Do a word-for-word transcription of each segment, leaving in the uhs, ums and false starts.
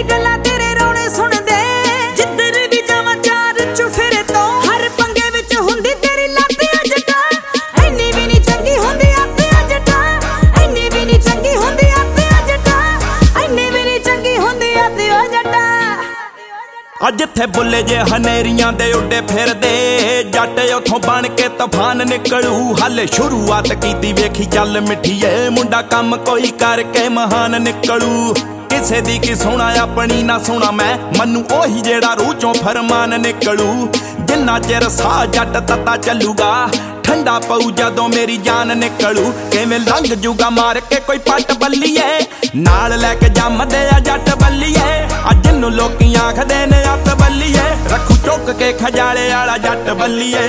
गल्लां तेरे रोने सुनदे जिद्धर भी जावां चार चुफेरे तो हर पंगे विच हुंदी तेरी लत्त आ जट्टा इन्नी भी नहीं चंगी हुंदी अत्त आ जट्टा इन्नी भी नहीं चंगी हुंदी अत्त आ जट्टा इन्नी भी नहीं चंगी हुंदी अत्त आ जट्टा जिथे बुले जे हनेरियां दे उड्डे फिरदे जट उथों बन के तूफान निकलू हाले शुरुआत कीती वेखी चल मिठीए मुंडा कम कोई करके महान निकलू किसे दी की सुना अपनी ना सुना मैं मनु ओही जेड़ा रूह चों फरमान निकलू जिन्ना चिर साह जट तता चलूगा ठंडा पऊ जदों मेरी जान निकलू किवें लंघ जूगा मार के कोई पट बल्लीए नाल लैके जमदे आ जट बल्लीए अज जिन्नू लोकी आखदे ने अत बल्लीए रखू चुक के खजाले वाला जट बल्लीए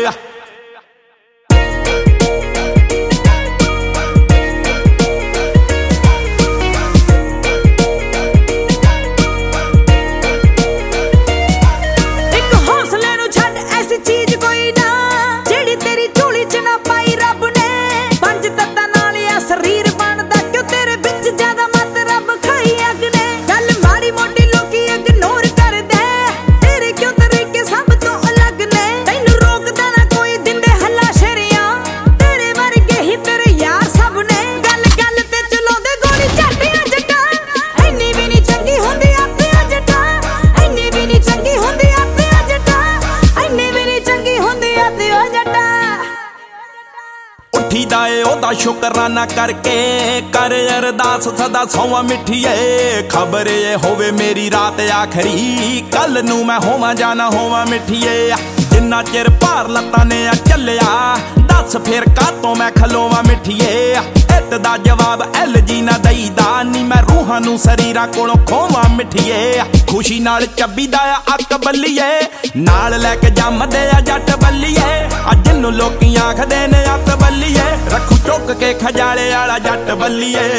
ओदा शुकराना करके कर अरदास सदा सौवा मिठीए खबर ये होवे मेरी रात आखरी कल नू मैं होवा जाना होवा मिठीए जिन्ना चिर भार लत्तां ने चलिया दस फिर कातों मैं खलोवा मिठीए इत दा जवाब एल जी ना दईदा नी मैं रूहां नू शरीरां कोलों खोवा मिठीए खुशी नाल चब्बी दा अक बल्लीए नाल लैके जमदे आ जट बल्लीए अज जिन्नू लोकी आखदे ने अत बल्लीए रखू चुक के खजाले वाला जट बल्लीए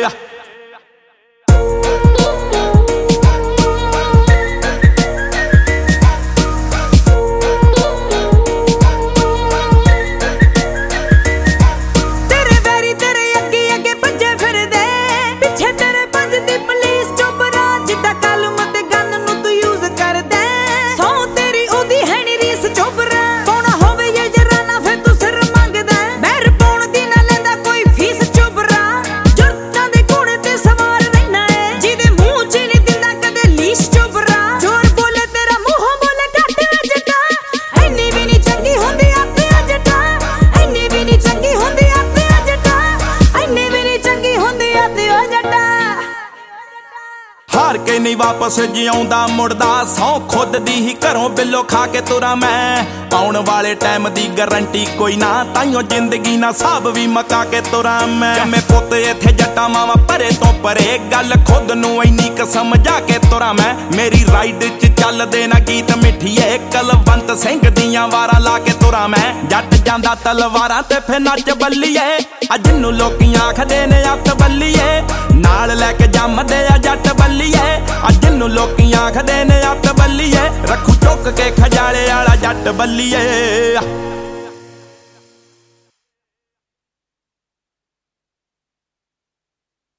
हार के नहीं वापस जिउंदा मुड़दा सौ खुद दी ही घरों बिलो खा के तुरा मैं आउण वाले टाइम दी गारंटी कोई ना ताइयों जिंदगी ना साब भी मका के तुरा मैं जमे पुत इथे जट्टा मावा परे तो परे गल खुद नू इन्नी क समझा के तुरा मैं मेरी राइड च चल देना गीत मिठीए कलवंत सिंह दियां वारां ला के तुरा मैं जट जांदा तलवारां ते फिर नच बल्लीए अज नू लोकी आखदे ने अत बल्लीए नाल लैके जमदे आ जट बल्लीए अज नू लोकी आखदे ने अत बल्लीए रखू चुक के खजाले वाला जट बल्लीए।